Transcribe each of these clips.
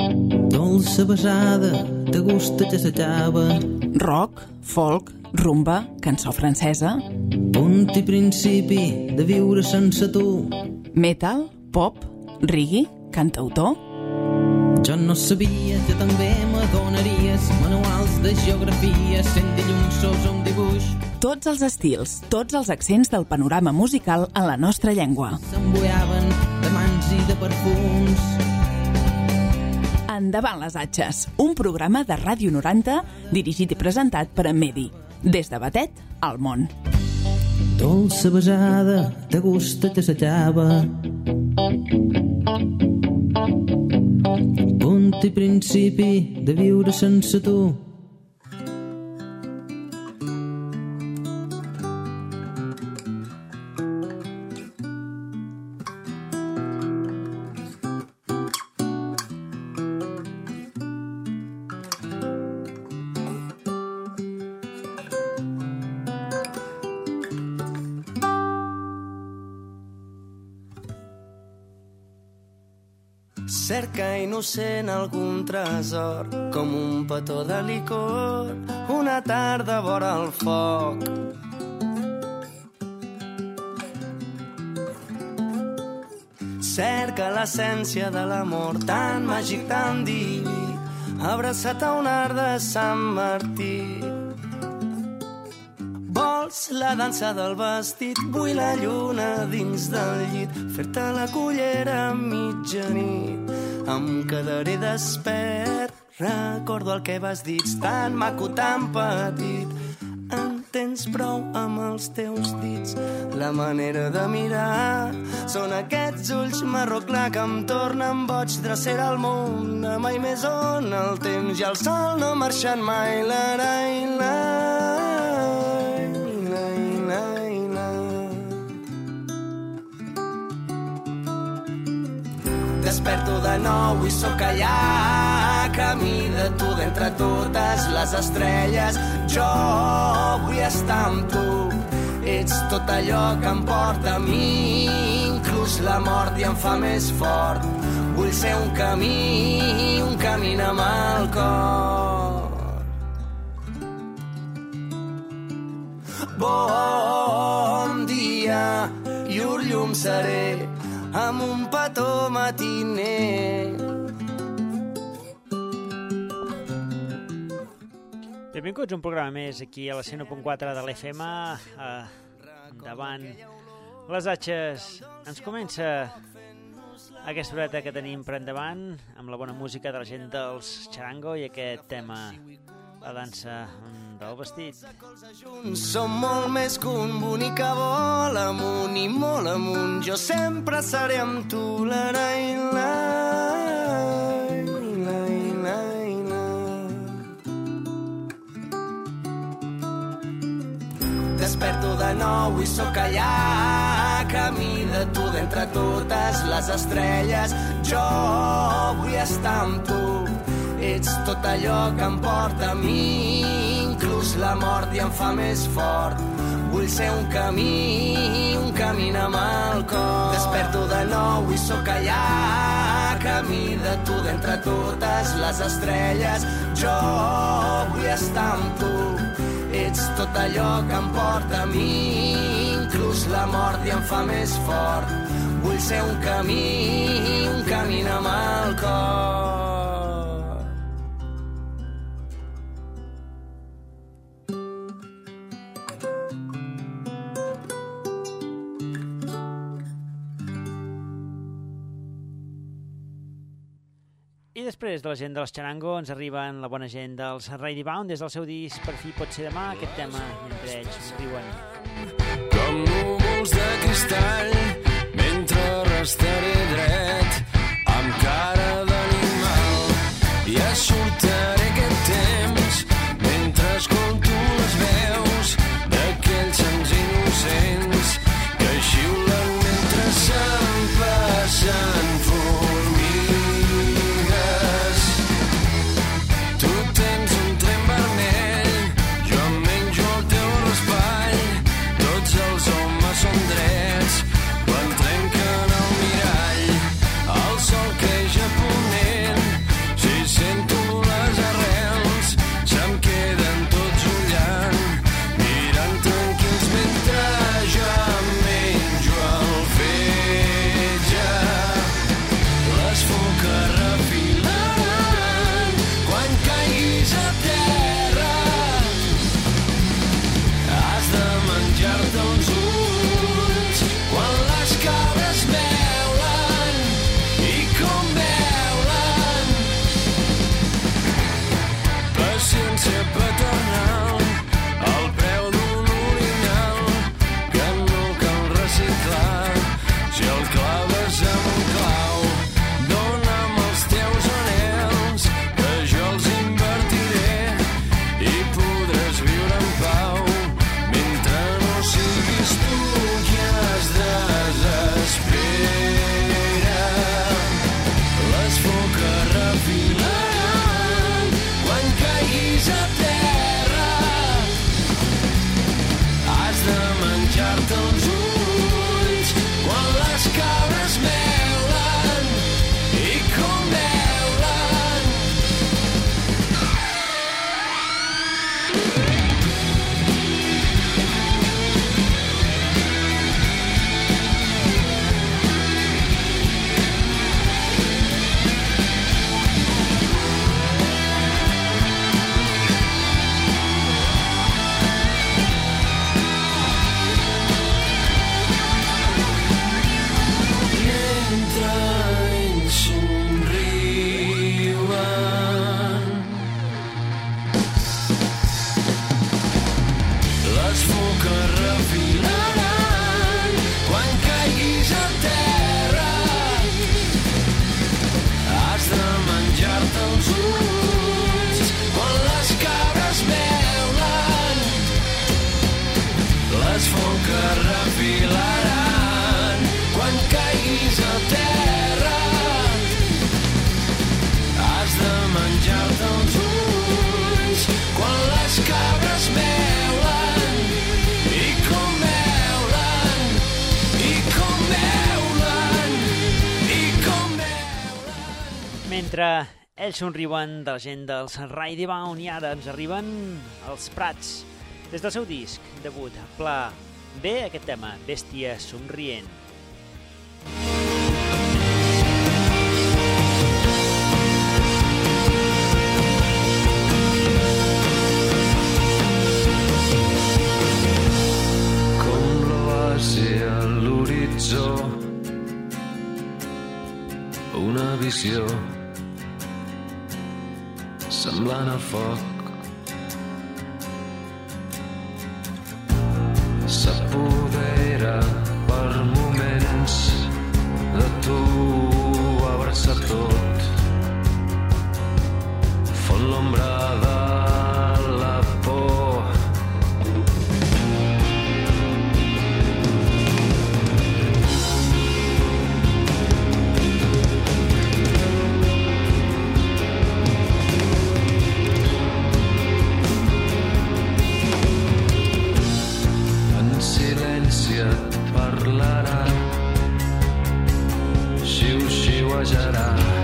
Dolça besada, de gust que s'acaba. Rock, folk, rumba, cançó francesa. Punt i principi de viure sense tu. Metal, pop, reggae, cantautor. Jo no sabia que també m'adonaries manuals de geografia, sent dilluns un dibuix. Tots els estils, tots els accents del panorama musical en la nostra llengua. S'embuiaven de mans i de perfums. Endavant les atxes, un programa de Ràdio 90 dirigit i presentat per en Medi. Des de Batet al món. Dolça besada, de gust que s'acaba. Punt i principi de viure sense tu. Cerca innocent algun tresor, com un petó de licor, una tarda vora el foc. Cerca l'essència de l'amor, tan màgic, tan diví, abraçat a un art de Sant Martí. Vols la dansa del vestit, vull la lluna dins del llit, fer-te la cullera a mitjanit. Em quedaré despert, recordo el que vas dir, tan maco, tan petit. En tens prou amb els teus dits, la manera de mirar. Són aquests ulls marró clar que em tornen boig, drecera al món, de mai més on el temps i el sol no marxen mai. Desperto de nou i sóc allà, camí de tu d'entre totes les estrelles. Jo vull estar amb tu, ets tot allò que em porta a mi, inclús la mort i em fa més fort. Vull ser un camí amb el cor. Bon dia, llur llum seré, amb un petó matiner. Benvinguts a un programa més aquí a la 101.4 de l'FM. Endavant les atxes. Ens comença aquesta horeta que tenim per endavant amb la bona música de la gent dels Charango i aquest tema, la dansa del vestit. Som molt més que un bonic que vol amunt i molt amunt. Jo sempre seré amb tu. Desperto de nou i sóc allà, camí de tu d'entre totes les estrelles. Jo vull estar amb tu, ets tot allò que em porta a mi, inclús la mort i em fa més fort. Vull ser un camí amb el cor. Desperto de nou i sóc allà, camí de tu d'entre totes les estrelles. Jo vull estar amb tu, ets tot allò que em porta a mi, inclús la mort i em fa més fort. Vull ser un camí amb el cor. I després de la gent dels Charango ens arriben la bona gent dels Ready Bound des del seu disc Per fi pot ser demà, aquest tema mentre ells riuen. Com núvols de cristall mentre restaré dret amb cara d'animal i assortaré aquest temps mentre escolto les veus d'aquells sants innocents que xiulen mentre se'n passen formigues. Tu tens un tren vermell, jo em menjo el teu raspall. Tots els homes són drets quan trenquen el mirall. Mentre ells somriuen de la gent dels Ride Bound, i ara ens arriben els Prats des del seu disc debut, Pla B, aquest tema, Bèstia somrient. Com l'oasi a l'horitzó, una visió semblant al foc, s'apodera per moments de tu, abraça tot, fon l'ombra de la por. Et parlarà, xiu-xiuejarà,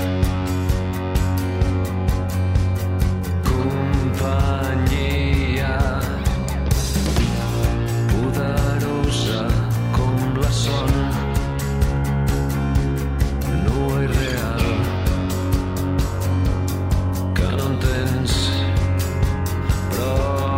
companyia poderosa com la son, nua i real, que no entens prou.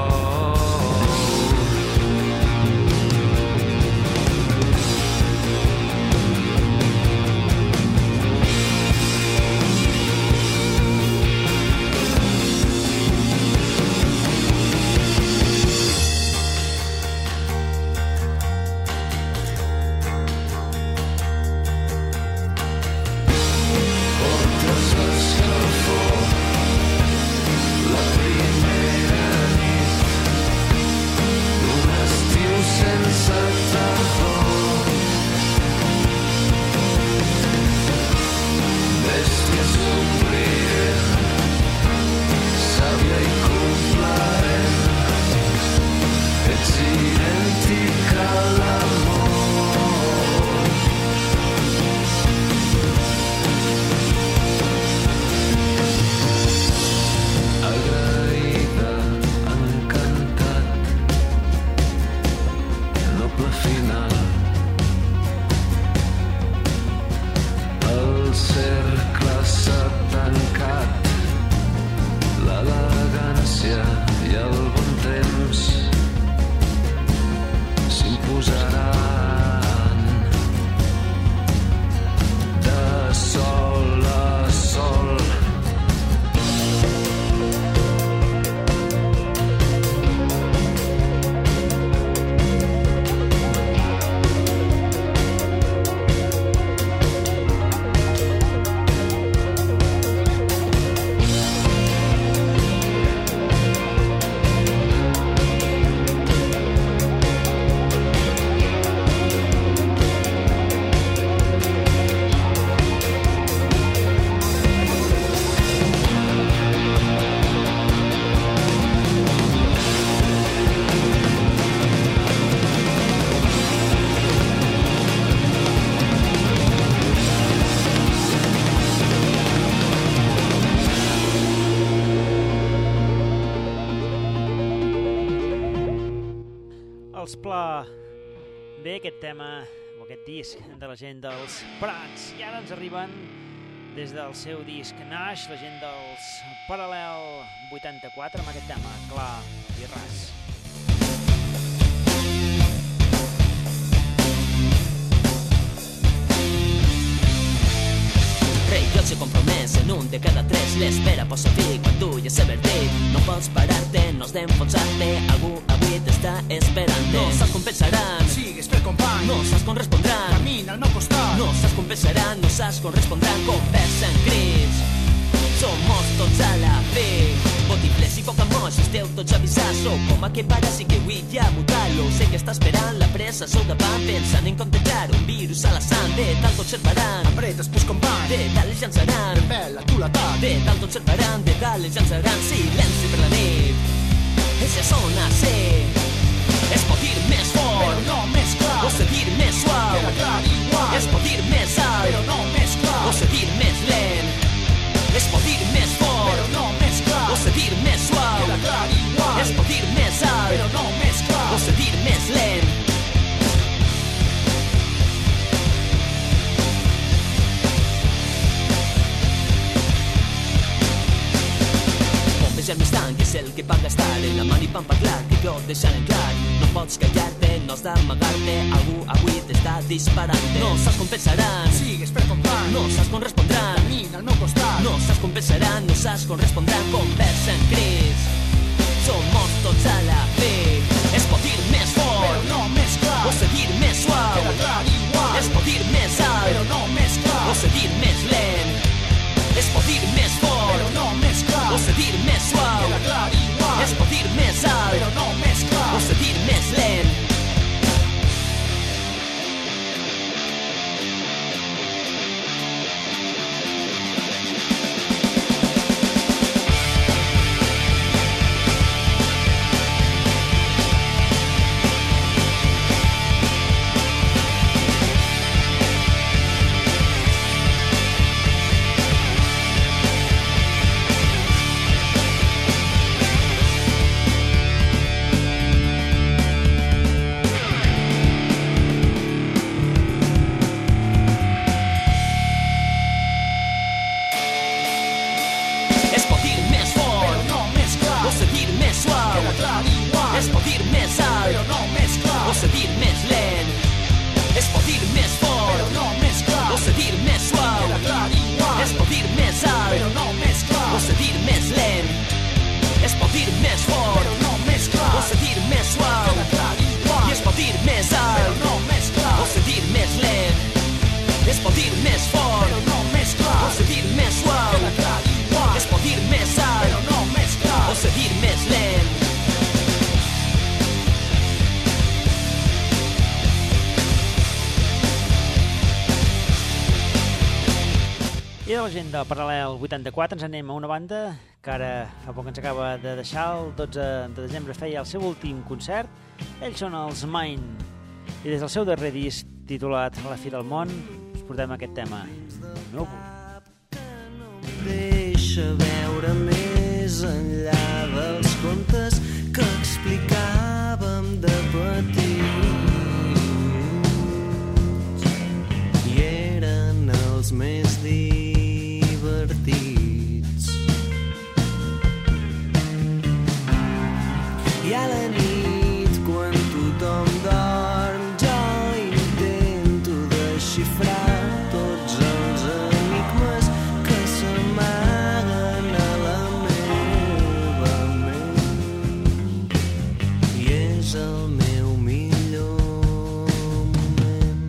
Els Pla B, aquest tema, o aquest disc de la gent dels Prats. I ara ens arriben des del seu disc Naix, la gent dels Paral·lel 84, amb aquest tema, clar i ras. Rellotge compromès en un de cada tres, l'espera posa fi quan tu ja sé vertit. No pots parar-te, no has d'enfonsar-te, algú avui t'està esperant. No saps com pensaran, Sigues fer company, no saps com respondran, camina al meu costat. no saps com pensaran, no saps com respondran, conversen crits. Somos tots a la fi, botifles i poc amor, si esteu tots avisats. Sou com aquell pare, sí que avui ja mutar-lo. Sé que està esperant la pressa, sou davant, pensant en contemplar un virus a la sang. De dalt t'observaran, Apretes pus company, de dalt els llançaran, pela tu l'atac. de dalt t'observaran, de dalt els llançaran. Silenci per la nit, esa zona C es pot dir més Però fort, no més clar, o sentir més suau, queda clar igual. es pot dir més alt, Però no més clar, o sentir més lent. Germi Stanc és el que va gastar en la mani van parlar, que jo deixant en clar. No pots callar-te, no has d'amagar-te, algú avui t'està disparant. No saps com pensaran, Sigues per comptant, no saps com respondran, camina al meu costat. no saps com pensaran, no saps com respondran, conversen crits. Somos tots a la fe. Es pot dir més Però fort, no més clar, o seguir més suau. queda clar igual. Es pot dir més Però alt, no més clar, o seguir més lent. Es pot dir més però fort, no més clar, o seguir més suau. queda clar igual. Es pot dir més Però alt, no més clar, o seguir més lent. Es pot dir més però fort, no més clar, o seguir més suau. queda clar igual. Es pot dir més Però alt, no més clar, o seguir més lent. Es pot dir més però fort, no més clar, o seguir més suau. queda clar igual. Es pot dir més Però alt, no més clar, o seguir més lent. Es pot dir més però fort, no més clar, o seguir més suau. queda clar igual. I es pot dir més Però alt, no més clar, o seguir més lent. Es pot dir més fort, però no més clar, o seguir més suau. queda clar igual. Es pot dir més Però alt, no més clar, o seguir més lent. I de la gent del Paral·lel 84 ens anem a una banda que ara fa poc ens acaba de deixar, el 12 de desembre feia el seu últim concert. Ells són els Mind i des del seu darrer disc titulat La fi del món us portem aquest tema, Núvol. Deixa veure més enllà dels contes que explicàvem de petits i eren els més divertits. I a la nit, quan tothom dorm, jo intento desxifrar tots els enigmes que s'amaguen a la meva ment. I és el meu millor moment.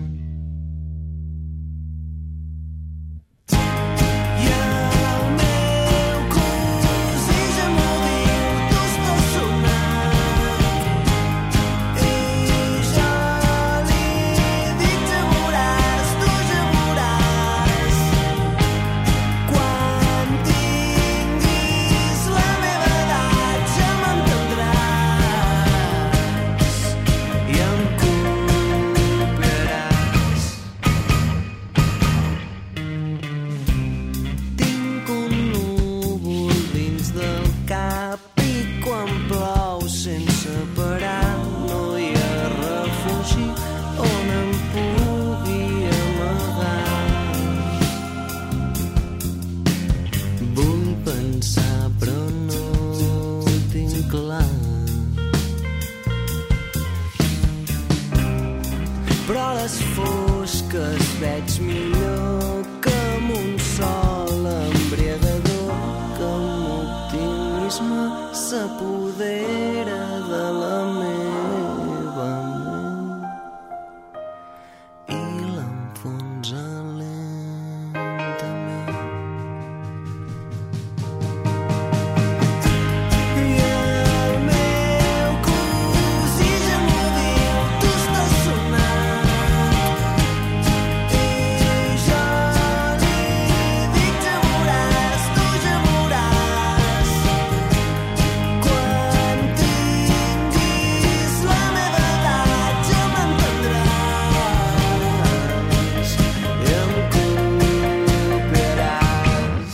I el meu cosí ja m'ho diu, tu estàs sonant. I jo li dic ja veuràs, tu ja veuràs. Quan tinguis la meva edat ja m'entendràs i em copiaràs. Tinc un núvol dins del cap i quan plou sense parar no hi ha refugi on em pugui amagar. Vull pensar però no ho tinc clar. Però a les fosques veig millor que amb un sol embriagador que amb optimisme s'apodera de la meva ment i l'enfonsa lentament. I el meu cosí ja m'ho diu, tu estàs sonant. I jo li dic ja veuràs, tu ja veuràs. Quan tinguis la meva edat ja m'entendràs i em copiaràs.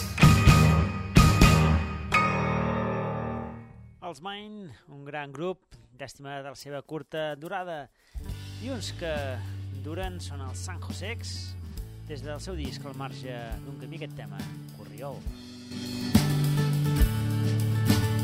Els Mind, un gran grup, llàstima de la seva curta durada. I uns que duren són els San Josex, des del seu disc Al marge d'un camí, aquest tema, Corriol.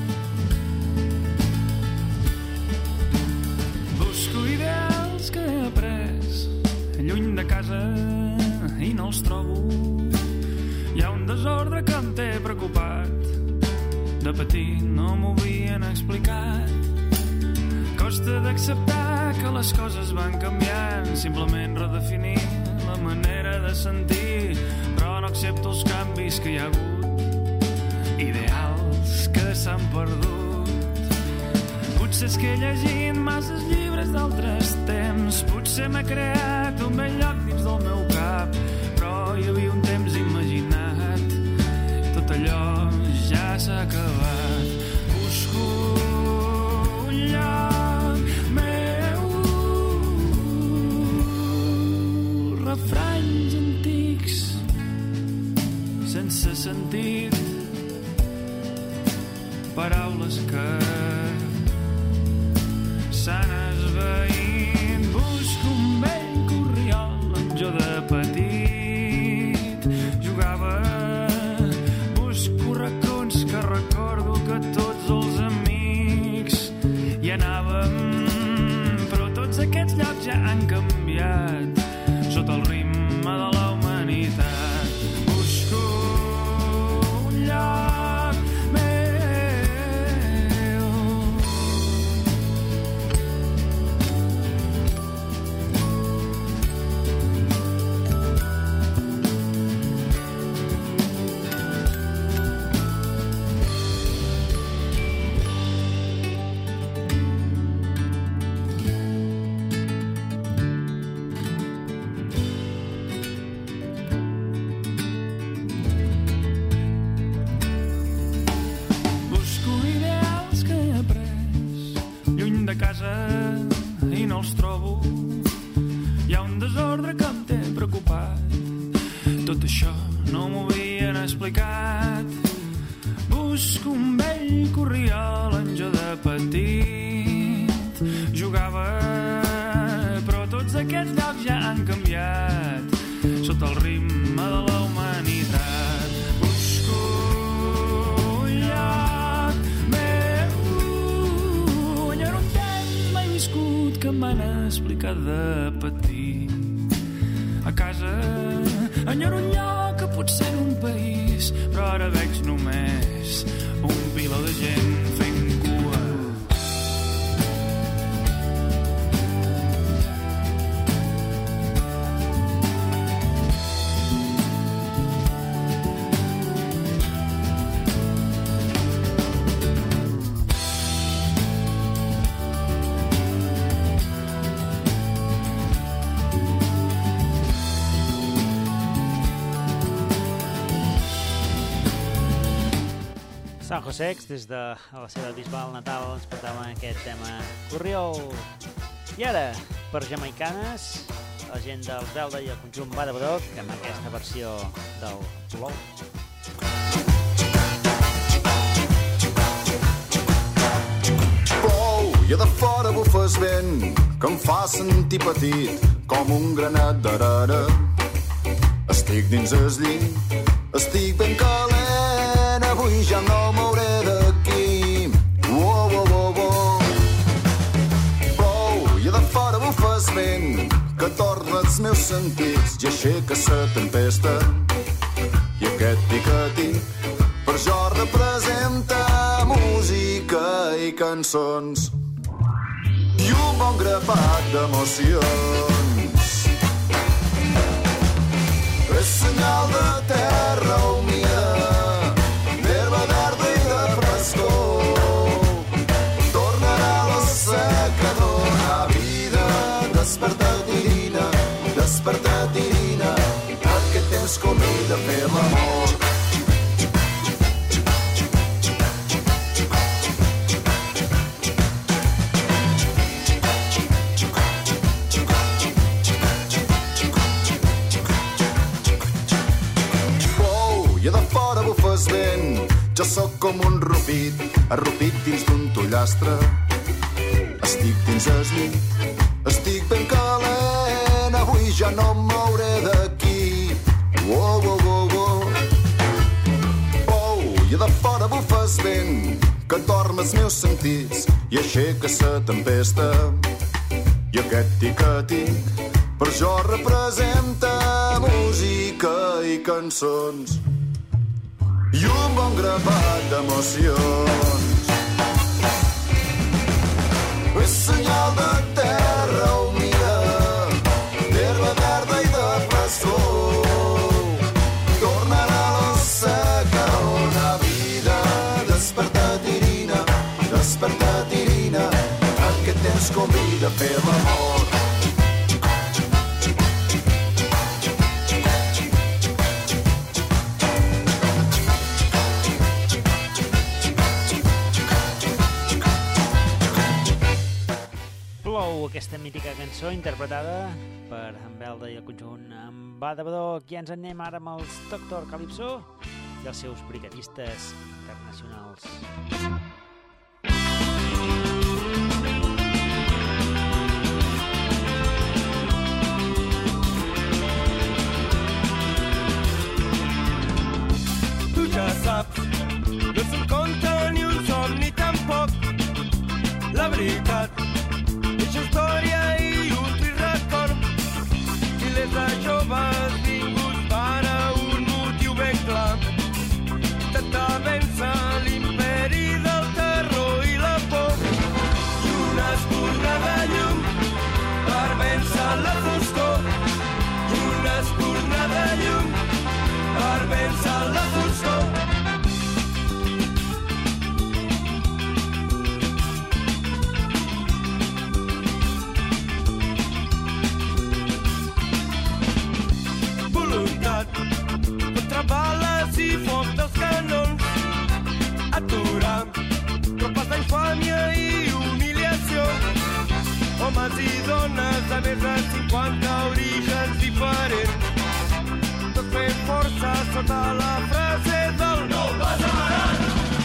casa i no els trobo. Hi ha un desordre que em té preocupat. De petit no m'ho havien explicat. Costa d'acceptar que les coses van canviant, simplement redefinir la manera de sentir, però no accepto els canvis que hi ha hagut, ideals que s'han perdut. Potser és que llegint masses llibres d'altres temps, potser m'he creat un bell lloc dins del meu cap, però hi havia un temps imaginat, tot allò ja s'ha acabat. Busco un lloc meu, refranys antics sense sentit, paraules que s'han esveït. Busco un vell corriol on jo de petit jugava. Busco racons que recordo que tots els amics hi anàvem, però tots aquests llocs ja han canviat sota el ritme de la humanitat. Busco un lloc meu. Busco ideals que he après lluny de casa i no els trobo. Hi ha un desordre que em té preocupat. Tot això no m'ho havien explicat. Busco un vell corriol on jo de petit jugava, però tots aquests llocs ja han canviat sota el ritme de la humanitat. Busco un lloc meu, enyoro un temps mai viscut que m'han explicat de petit. A casa enyoro un lloc que potser era un país, però ara veig només un piló de gent fent cua. San Josex, des de la seva Bisbal natal, ens portava aquest tema Corriol. I ara, per jamaicanes, la gent del Zelda i el conjunt Bada Broc, amb aquesta versió del Flow. Plou i a de fora bufes vent que em fa sentir petit com un granet d'arena. Estic dins el llit, estic ben calent, avui ja no m'hauré d'aquí. Oh, oh, oh, oh. Plou i a de fora bufes vent que torna els meus sentits i aixeca la tempesta. I aquest picatit per jo representa música i cançons i un bon grapat d'emocions. És senyal de terra humida, d'herba verda i de frescor. Tornarà la seca, dona vida. Desperta, Tirina, aquest temps convida a fer l'amor. Jo sóc com un rupit, arrupit dins d'un pollastre. Estic dins el llit, estic ben calent, avui ja no m'hauré d'aquí. Oh, oh, oh, oh. Oh, i de fora bufes vent que dorm els meus sentits i aixeca la tempesta. I aquest tic-tic per jo representa música i cançons i un bon grapat d'emocions. És senyal de terra humida, d'herba verda i de pastor. Tornarà a la seca una vida. Desperta, Tirina, aquest temps convida a fer l'amor. Aquesta mítica cançó interpretada per en Belda i el conjunt amb Badabador. Aquí ens anem ara amb els Doctor Calypso i els seus brigadistes internacionals. Tu ja saps, no és un conte ni un somni tampoc. La veritat, història i un trist record. Milers de joves vinguts per a un motiu ben clar. Intentar vèncer l'imperi del terror i la por. I una espurna de llum per vèncer la foscor. I una espurna de llum per vèncer la foscor. Contra bales i foc dels canons, aturar tropes d'infàmia i humiliació. Homes i dones de més de 50 orígens diferents, tot fent força sota la frase del no passaran.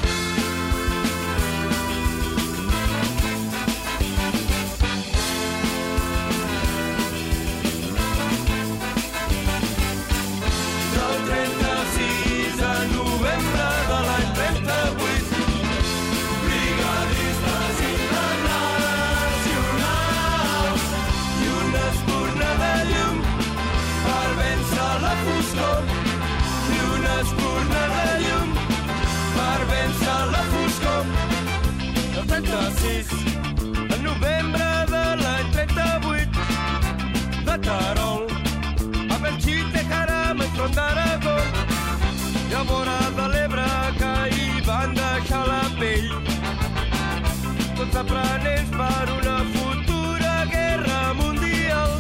I una espurna de llum per vèncer la foscor. El 36, el novembre de l'any 38, de Terol a Belxit de Caram, enfront d'Aragó, i a vora de l'Ebre que hi van deixar la pell, tots aprenents per una futura guerra mundial.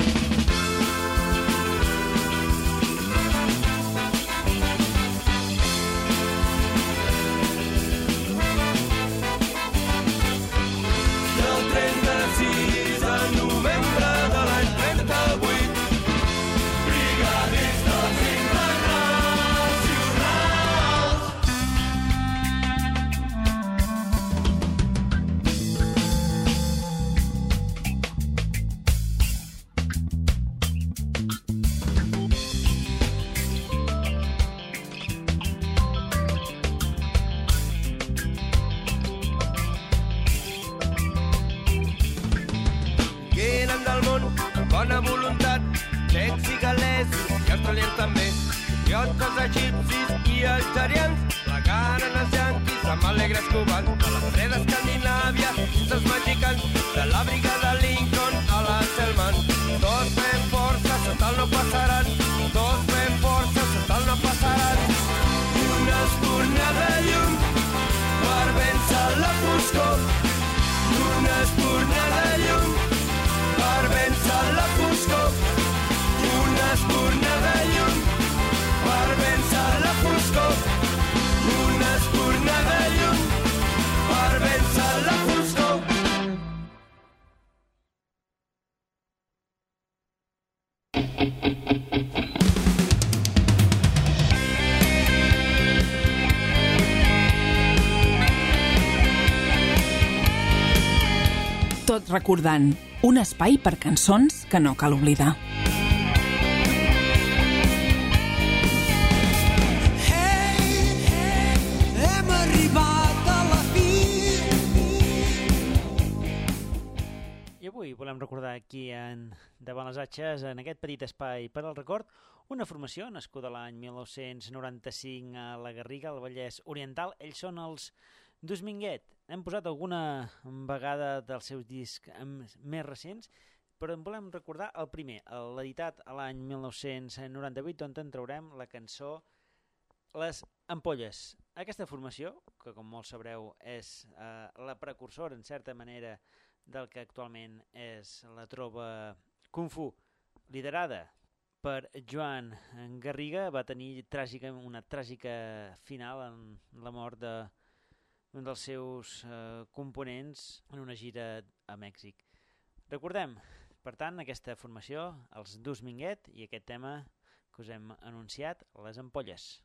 Bona voluntat, txecs i galesos, i australians també, idiotes egipcis i algerians, plegaren els yanquis amb alegres cubans, de la freda Escandinàvia fins als mexicans, de la brigada Lincoln a la Selman. Tots fem força, total no passaran, tots fem força, total no passaran. I una espurna de llum per vèncer la foscor. I una espurna de llum per vèncer la foscor. I una espurna de llum per vèncer la foscor. I una espurna de llum per vèncer la foscor. Tot recordant un espai per cançons que no cal oblidar. Hem arribat a la fi. I avui i volem recordar aquí davant les Atxes, en aquest petit espai per al record, una formació nascuda l'any 1995 a la Garriga, al Vallès Oriental. Ells són els Dusminguet. Hem posat alguna vegada dels seus discs més recents, però en volem recordar el primer, l'editat a l'any 1998, on en traurem la cançó Les Ampolles. Aquesta formació, que com molts sabreu és la precursora en certa manera del que actualment és la trova Kung Fu, liderada per Joan Garriga, va tenir una tràgica final en la mort d'un dels seus components en una gira a Mèxic. Recordem, per tant, aquesta formació, els Dusminguet, i aquest tema que us hem anunciat, Les Ampolles.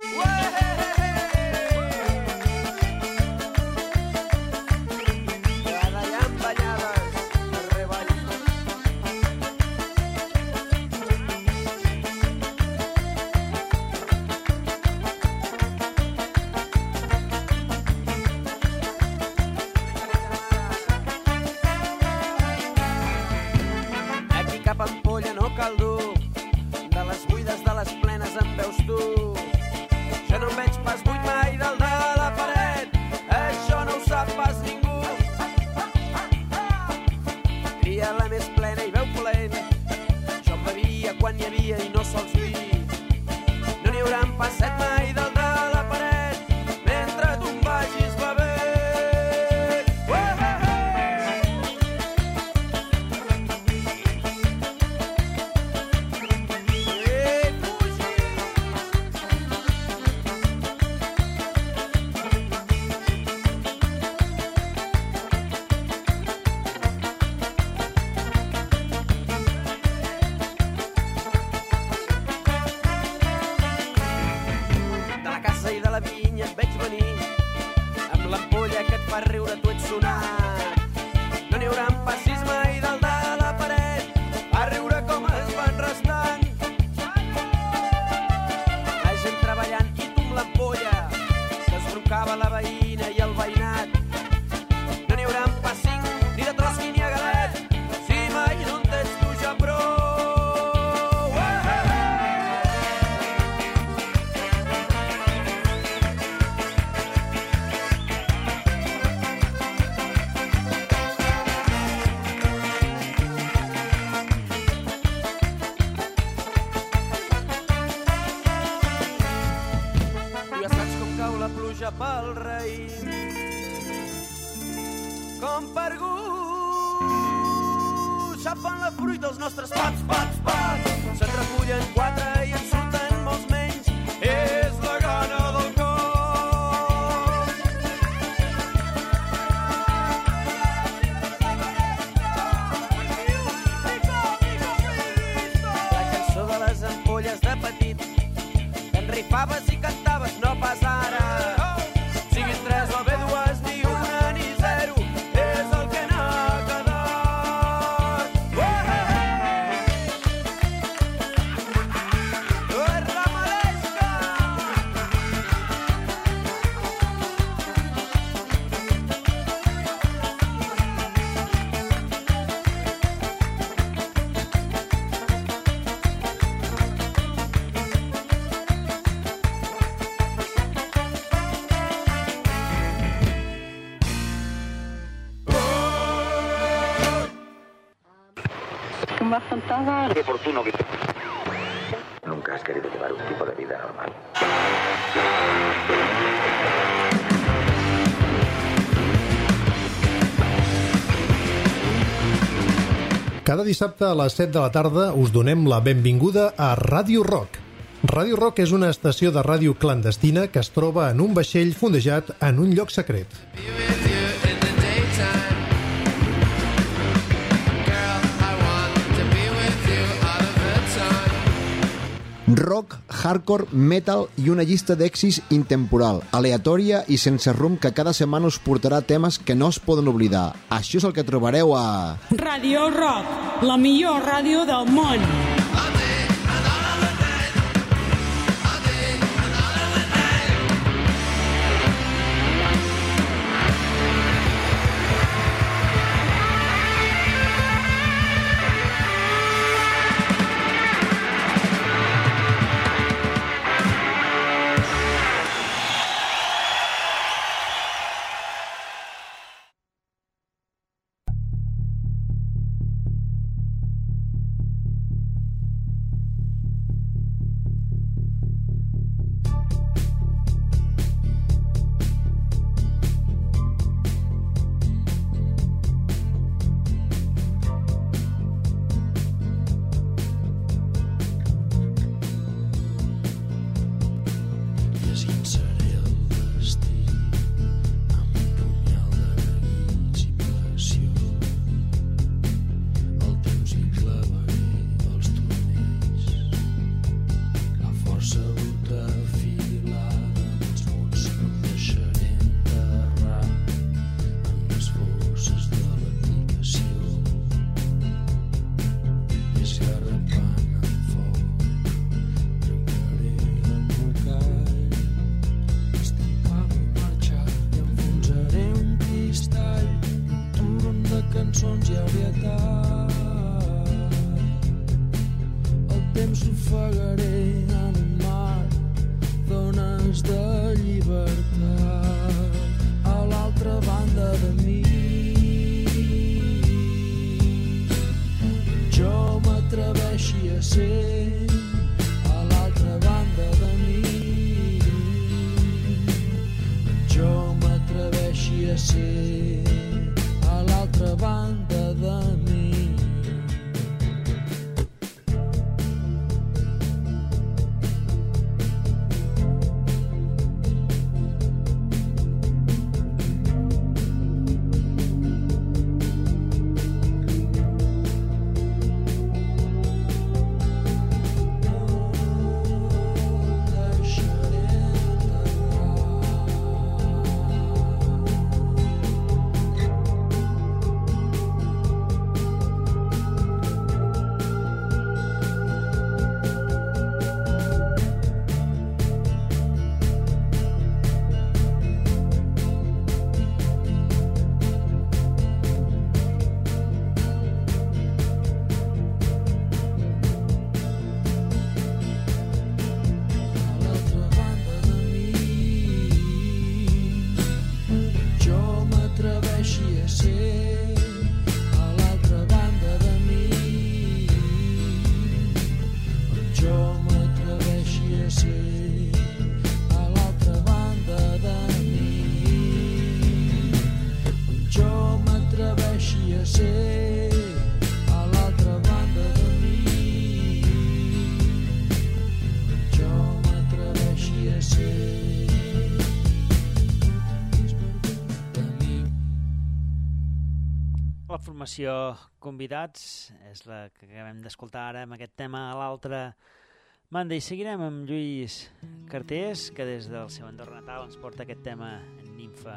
Aquí cap ampolla no cal dur, de les buides de les plenes en veus tu. Jo no em veig pas buit mai dalt de la paret, això no ho sap pas ningú. Tria la més plena i veu plena, jo em bevia quan n'hi havia i no sols vi. No n'hi haurà pas set mai dalt de la paret, mentre tu em vagis bevent. Riure, tu ets sonat. No n'hi haurà passis mai dalt de la paret a riure com es van restant. La gent treballant i tu amb l'ampolla que es brocava la veïna i el veïnat. No n'hi haurà pas cinc, ni de trosqui ni a galet, si mai no en tens tu ja prou. Pel raïm, com per gust, xafen la fruita els nostres pats, pats, pats. Se'n recullen quatre i en surten molts menys, és la gana del cor. La cançó de les ampolles de petit, que enrifaves i cantaves, no pas ara. Qué oportuno que... Nunca has querido llevar un tipo de vida normal. Cada dissabte a les 7 de la tarda us donem la benvinguda a Ràdio Rock. Ràdio Rock és una estació de ràdio clandestina que es troba en un vaixell fondejat en un lloc secret. Rock, hardcore, metal i una llista d'èxits intemporal, aleatòria i sense rumb que cada setmana us portarà temes que no es poden oblidar. Això és el que trobareu a... Ràdio Rock, la millor ràdio del món. cançons i arietat. El temps s'ofegaré en un mar d'ones de llibertat a l'altra banda de mi. Jo m'atreveixi a ser a l'altra banda de mi. Jo m'atreveixi a ser a l'altra banda de mi. Formació Convidats és la que acabem d'escoltar ara amb aquest tema a l'altra banda, i seguirem amb Lluís Cartés, que des del seu entorn natal ens porta aquest tema Nimfa.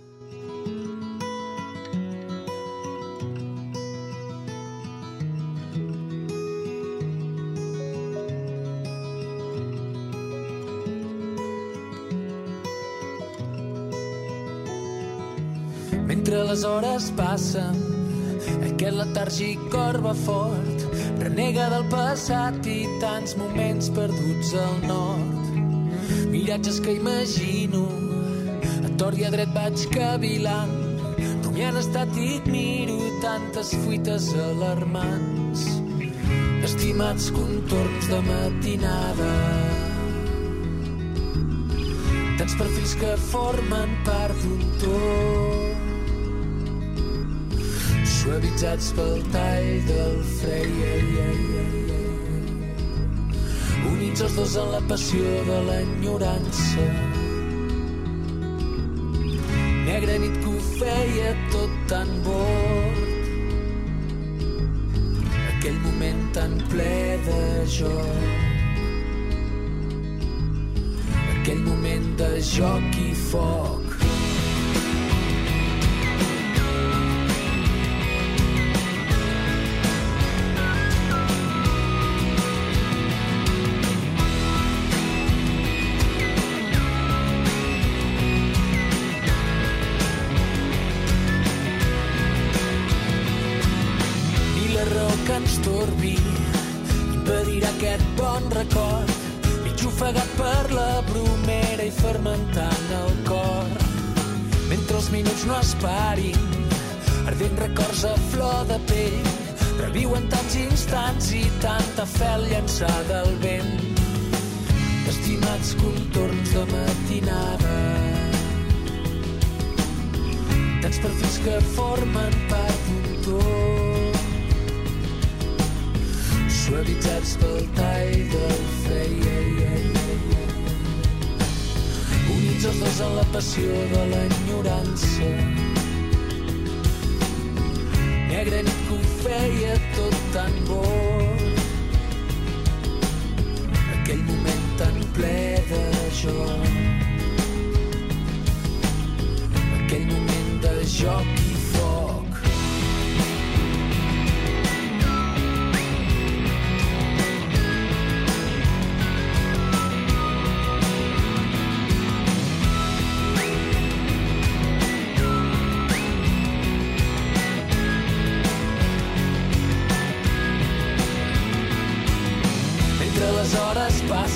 Mentre les hores passen, aquest letàrgic cor va fort, renega del passat i tants moments perduts al nord. Miratges que imagino, a tort i a dret vaig cavilant, rumiant estàtic miro tantes fuites alarmants, estimats contorns de matinada, tants perfils que formen part d'un tot, suavitzats pel tall del fred, units els dos en la passió de l'enyorança. Negra nit que ho feia tot tan bord, aquell moment tan ple de joc, aquell moment de joc i foc. Impedirà aquest bon record, mig ofegat per la bromera i fermentant el cor. Mentre els minuts no es parin, ardent records a flor de pell, reviuen tants instants i tanta fel llançada al vent. Estimats contorns de matinada, tants perfils que formen part d'un tot, suavitzats pel tall del fred, units els dos en la passió de l'enyorança. Negra nit que ho feia tot tan bord, aquell moment tan ple de joc, aquell moment de joc i foc.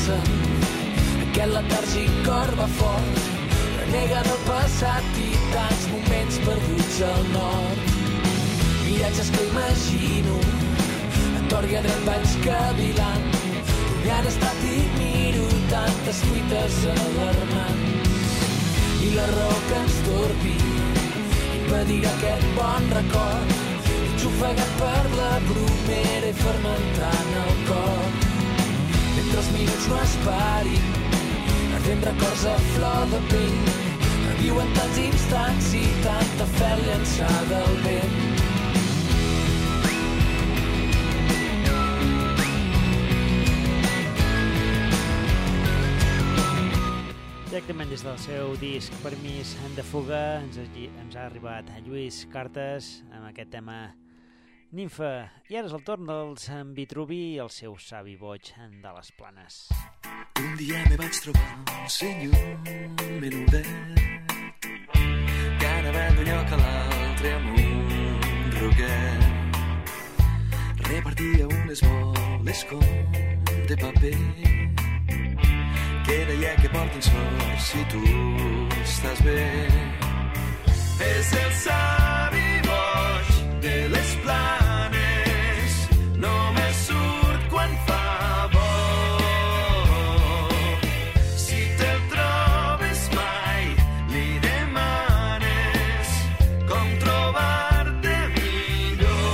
passa, aquest letàrgic cor va fort, renega del passat i tants moments perduts al nord. Miratges que imagino, a tort i a dret vaig cavilant, rumiant estat i miro tantes fuites alarmants. I la raó que ens torbi impedirà aquest bon record, mig ofegat per la bromera i fermentant el cor. Mentre els minuts no es parin, ardent records a flor de pell, reviuen tants instants i tanta fel llançada al vent. Directament des del seu disc Permís de fuga ens ha arribat a Lluís Cartes amb aquest tema Nimfa. I ara és el torn dels Vitruvi i el seu savi boig de les Planes. Un dia me vaig trobar un senyor menudet que anava d'un lloc a l'altre amb un roquet. Repartia unes boles com de paper que deia que portin sort si tu estàs bé. És el savi boig de les Planes, només surt quan fa bo. Si te'l trobes mai, li demanes com trobar-te millor.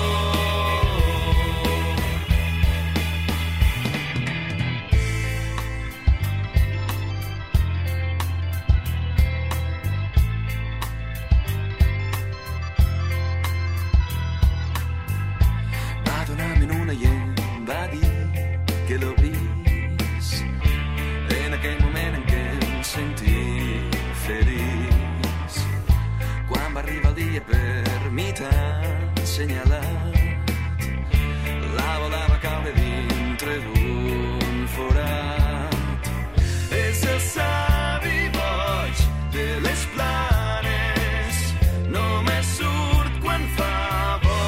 Per mi t'ha assenyalat, la bola va caure dintre d'un forat. És el savi boig de les Planes, només surt quan fa bo.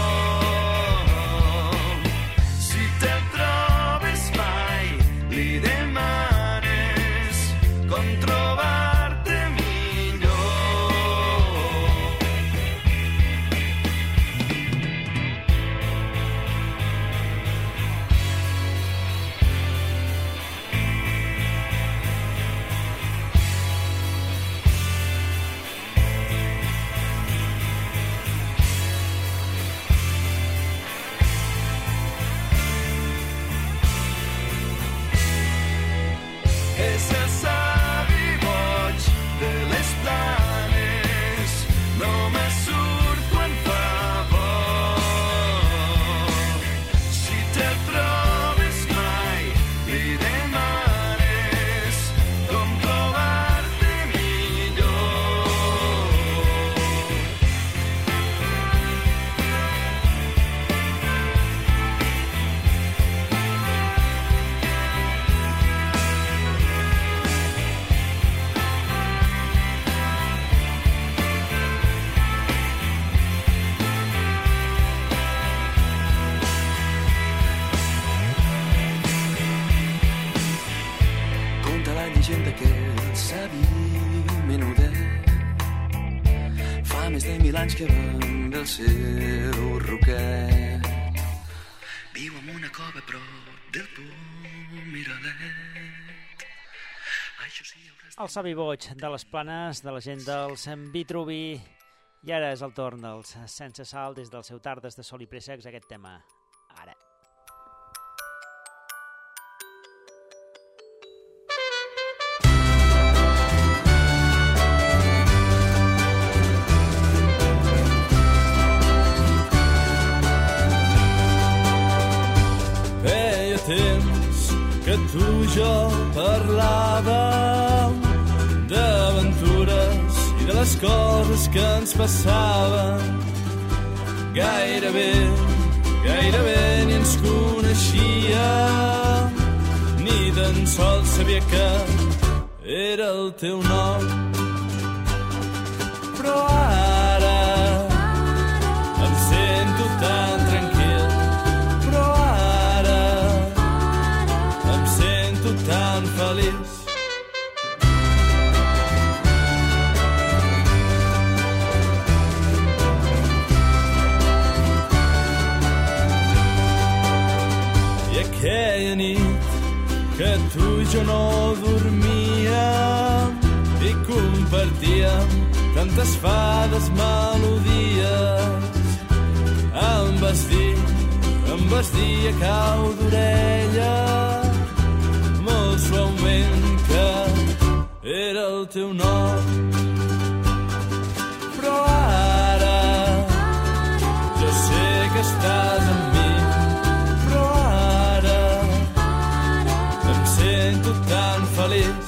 Si te'l trobes mai, li demanes com trobar-te millor. És el savi boig de les Planes, només surt quan fa bo. Si te'l trobes mai, li demanes com trobar-te millor. Conta la llegenda que el savi menudet fa més de 1000 anys que va amb el seu roquet. Viu en una cova prop del Pomiralet. Això sí, El savi boig de les Planes, de la gent dels Vitruvi. I ara és el torn dels Sense Sal, des del seu Tardes de Sol i Préssecs, aquest tema. Ara. Feia temps que tu i jo parlàvem d'aventures i de les coses que ens passaven. Gairebé ni ens coneixíem, ni tan sols sabia que era el teu nom. Però ara em sento tan tranquil, però ara em sento tan feliç. jo no dormia i compartíem tantes fades melodies. Em vas dir a cau d'orella molt suaument que era el teu nom. Però ara jo sé que estàs amb mi, però ara em sento tan feliç.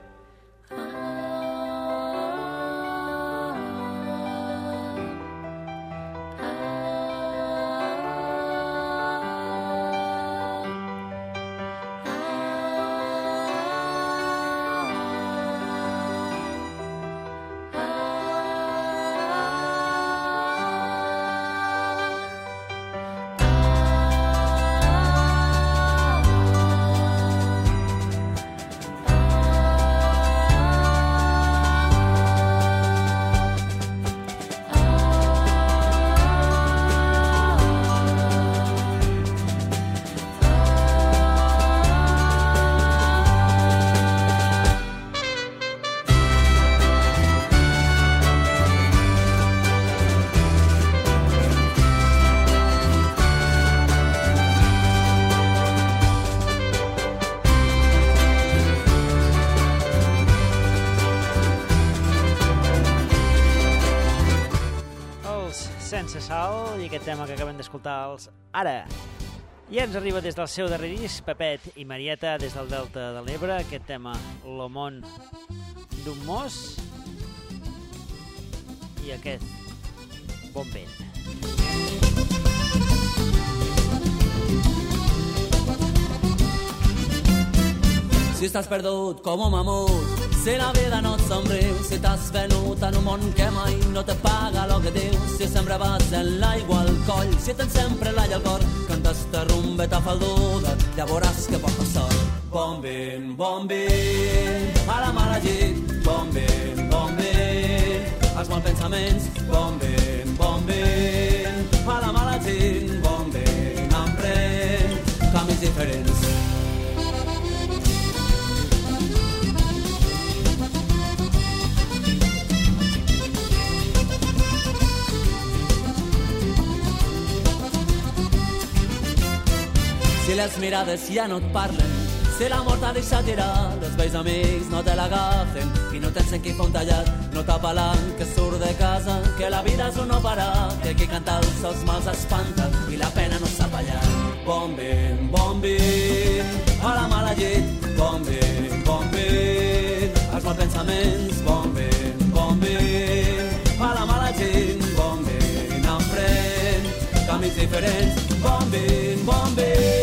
Sense Sal i aquest tema que acabem d'escoltar els Ara. I ens arriba des del seu darrer disc, Pepet i Marieta, des del Delta de l'Ebre, aquest tema, Lo món d'un mos i aquest Bon vent. Si estàs perdut com un mamut, si la vida no et somriu, si t'has venut en un món que mai no te paga el que dius, si sempre vas en l'aigua al coll, si tens sempre l'all al cor, cantes ta rumbeta falduda, ja veuràs que porta sort. Bon vent, a la mala llit, bon vent, als mals pensaments, bon vent, a la mala gent, bon vent, emprèn camins diferents. Si les mirades ja no et parlen, si la mort t'ha deixat tirar, els vells amics no te l'agafen i no tens en qui fontallat, no t'apel·lant que surt de casa, que la vida és un no parar, que qui canta els seus mals espanta i la pena no sap ballar. Bon vent, a la mala llit, bon vent, als mals pensaments, bon vent, a la mala gent, bon vent, emprèn camins diferents, bon vent, bon vent.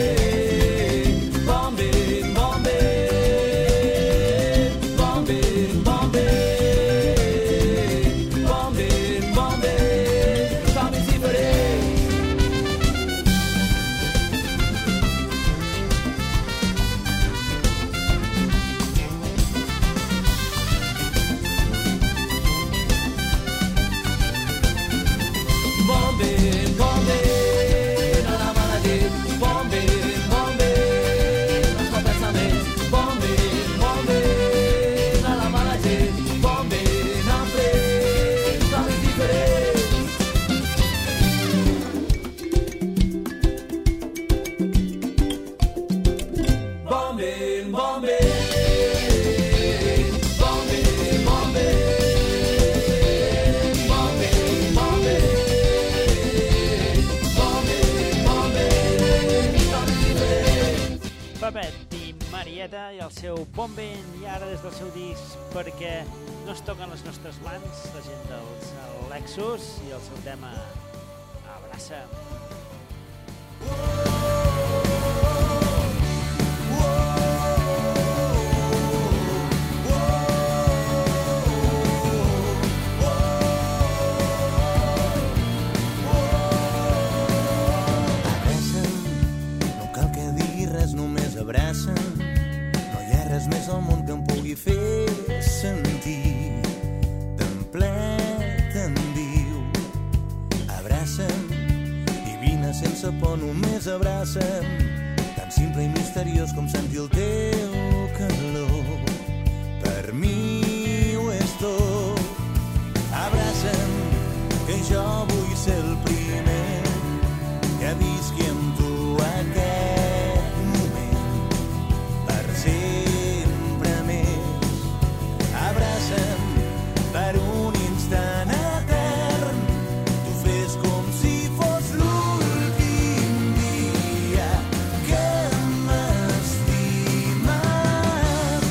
I el seu Bon vent, i ara des del seu disc Perquè no es toquen les nostres mans, la gent dels Lexus i el seu tema Abraça. Abraça'm, no hi ha res més al món que em pugui fer sentir tan ple, tan viu. Abraça'm i vine sense por, només abraça'm, tan simple i misteriós com sentir el teu calor. Per mi ho és tot. Abraça'm, que jo vull ser el primer que visqui amb tu aquest moment per sempre més. Abraça'm per un instant etern, tu fes com si fos l'últim dia que m'estimes.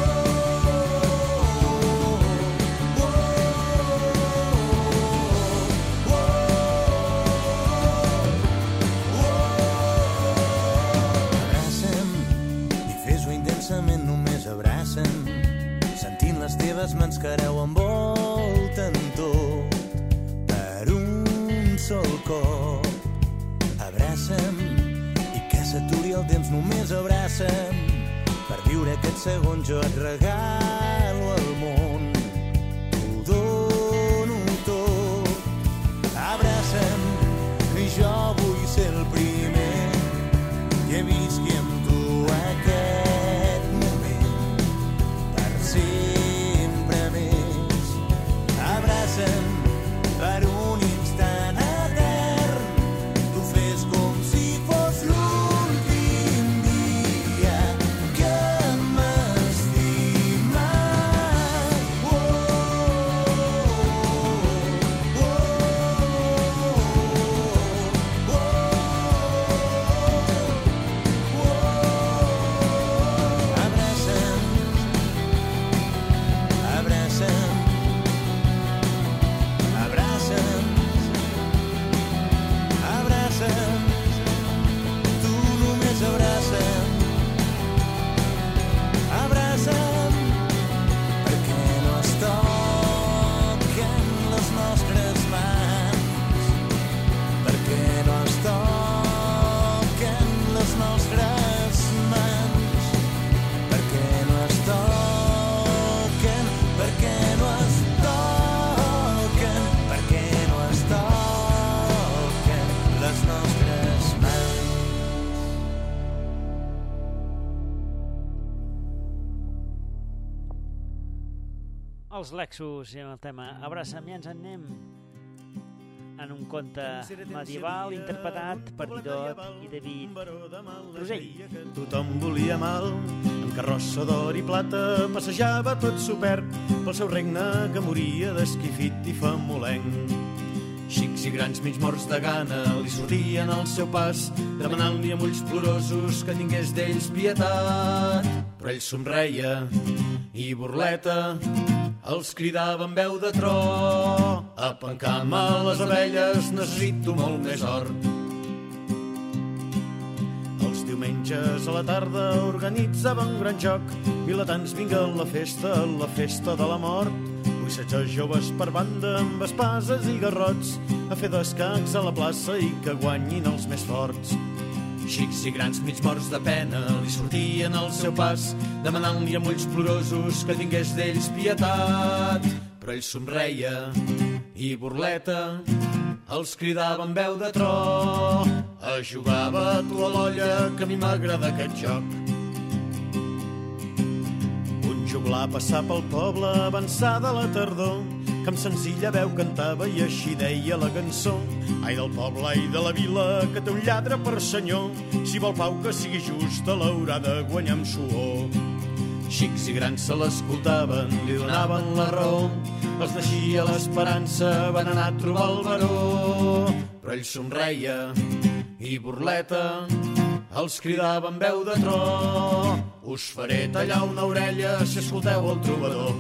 Abraça'm i fes-ho intensament, només abraça'm, sentint les teves mans que ara ho envolten tot per un sol cop. Abraça'm i que s'aturi el temps, només abraça'm per viure aquest segon. Jo et regalo el món, t'ho dono tot. Abraça'm, que jo vull ser el primer que visqui amb tu aquest moment per sempre més. Abraça'm per un instant etern, tu fes com si fos l'últim dia que m'estimes. Abraça'm, abraça'm, abraça'm, abraça'm, tu només abraça'm, abraça'm, perquè no es toquen les nostres mans, perquè no es toquen les nostres mans, perquè no es toquen, perquè no es toquen, perquè no es toquen les nostres mans. Els Lexus i el tema Abraça'm, i ens en anem en un conte medieval interpretat per Didot i David Rosell. Tothom volia mal, en carrossa d'or i plata, passejava tot supert pel seu regne que moria d'esquifit i famolenc. Xics i grans mig morts de gana li sortien al seu pas, demanant-li amb ulls plorosos que tingués d'ells pietat. Però ell somreia i burleta els cridava amb veu de tro: a pencar-me les abelles necessito molt més or. Els diumenges a la tarda organitzava un gran joc, vilatans vinga a la festa de la mort. Vull 16 joves per banda amb espases i garrots, a fer d'escacs a la plaça i que guanyin els més forts. Xics i grans mig morts de pena li sortien al seu pas, demanant-li amb ulls plorosos que tingués d'ells pietat. Però ell somreia i burleta els cridava amb veu de tro: a jugava tu a l'olla, que a mi m'agrada aquest joc. Un joglar passar pel poble avançada la tardor, que amb senzilla veu cantava i així deia la cançó: ai del poble, ai de la vila, que té un lladre per senyor, si vol pau que sigui justa l'haurà de guanyar amb suor. Xics i grans se l'escoltaven, li donaven la raó, els naixia l'esperança, van anar a trobar el baró. Però ell somreia i burleta els cridava amb veu de tro: us faré tallar una orella si escolteu el trobador.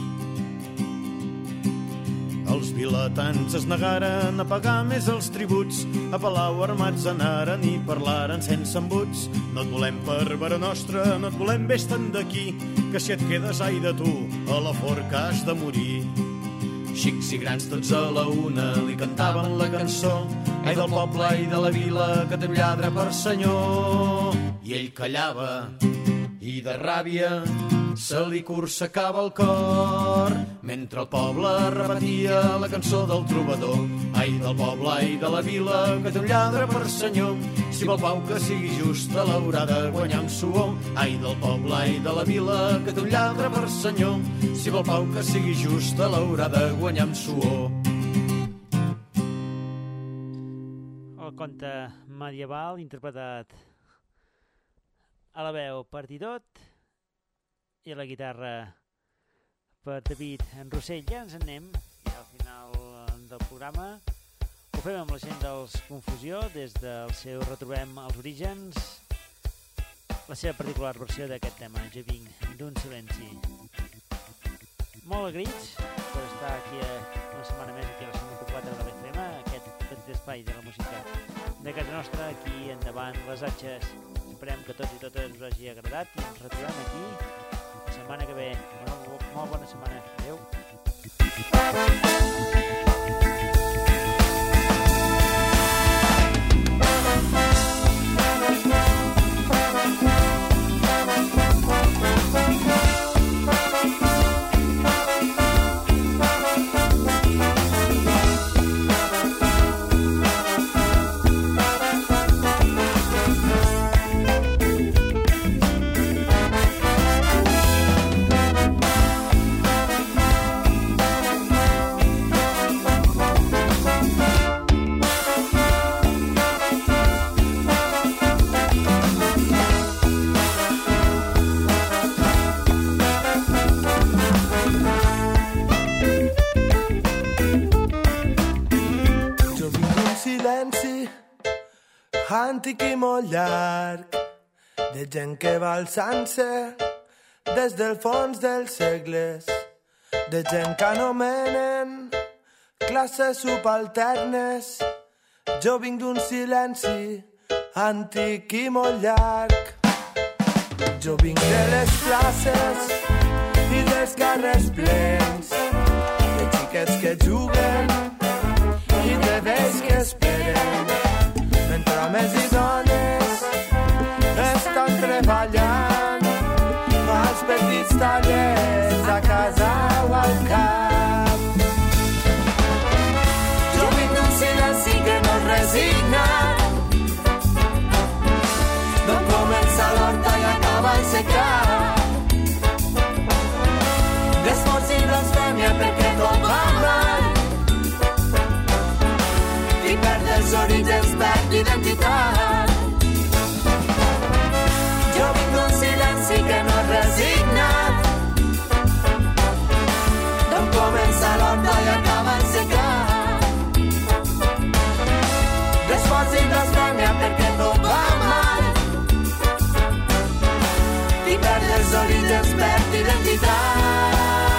Els vilatans es negaren a pagar més els tributs, a palau armats anaren i parlaren sense embuts: no et volem per vera nostra, no et volem vés-te'n d'aquí, que si et quedes ai de tu, a la forca has de morir. Xics i grans tots a la una li cantaven la cançó: ai del poble, ai de la vila, que té un lladre per senyor. I ell callava i de ràbia se li cursacava el cor, mentre el poble repetia la cançó del trobador. Ai del poble, ai de la vila, que té un lladre per senyor, si vol pau que sigui justa l'haurà de guanyar amb suor. Ai del poble, ai de la vila, que té un lladre per senyor, si vol pau que sigui justa l'haurà de guanyar amb suor. El conte medieval interpretat a la veu per Didot i a la guitarra per David Rossell. Ja ens en anem i al final del programa ho fem amb la gent dels Confusió. Des del seu Retrobem els Orígens, la seva particular versió d'aquest tema, Jo vinc d'un silenci. Molt agraïts per estar aquí una setmana més aquí a la 104 de l'FM, aquest petit espai de la música de casa nostra, aquí endavant les atxes. Esperem que tots i totes us hagi agradat i ens retrobem aquí la setmana que ve. Molt bona setmana. Adéu. Antic i molt llarg, de gent que va alçant-se des del fons dels segles, de gent que anomenen classes subalternes. Jo vinc d'un silenci antic i molt llarg. Jo vinc de les classes i dels carrers plens, de xiquets que juguen i de vells que esperen, mentre homes i dones estan treballant als petits tallers a casa o al camp. Jo vinc d'un silenci que no és resignat, d'on comença l'horta i acaba el secar, d'esforç i blasfèmia perquè tot va mal i perd els orígens, perd l'identitat. Jo vinc d'un silenci que no és resignat, d'on comença l'horta i acaba el secar, d'esforç i blasfèmia perquè tot va mal i perd els orígens, perd l'identitat.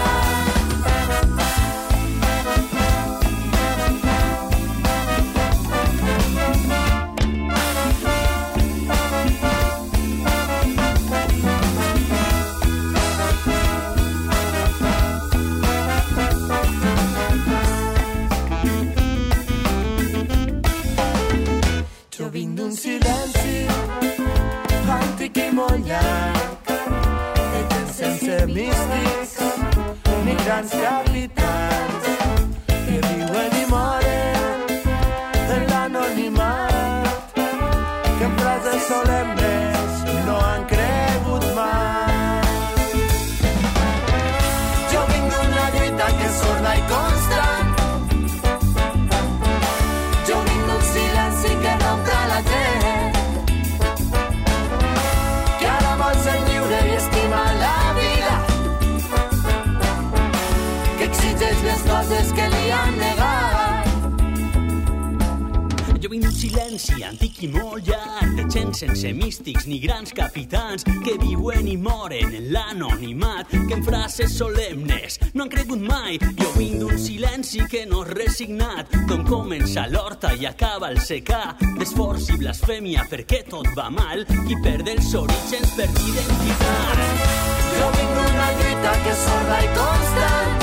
Jo vinc d'un silenci antic i molt llarg, de gent sense místics ni grans capitans, que viuen i moren en l'anonimat, que en frases solemnes no han cregut mai. Jo vinc d'una lluita que és sorda i constant, que rompe la gent, que ara vol ser lliure i estima la vida, que exigeix les coses que li han negat. Jo vinc d'un silenci antic i molt llarg, de gent sense místics ni grans capitans, que viuen i moren en l'anonimat, que en frases solemnes no han cregut mai. Jo vinc d'un silenci que no és resignat, d'on comença l'horta i acaba el secà, d'esforç i blasfèmia perquè tot va mal, qui perd els orígens perd identitat. Jo vinc d'una lluita que és sorda i constant,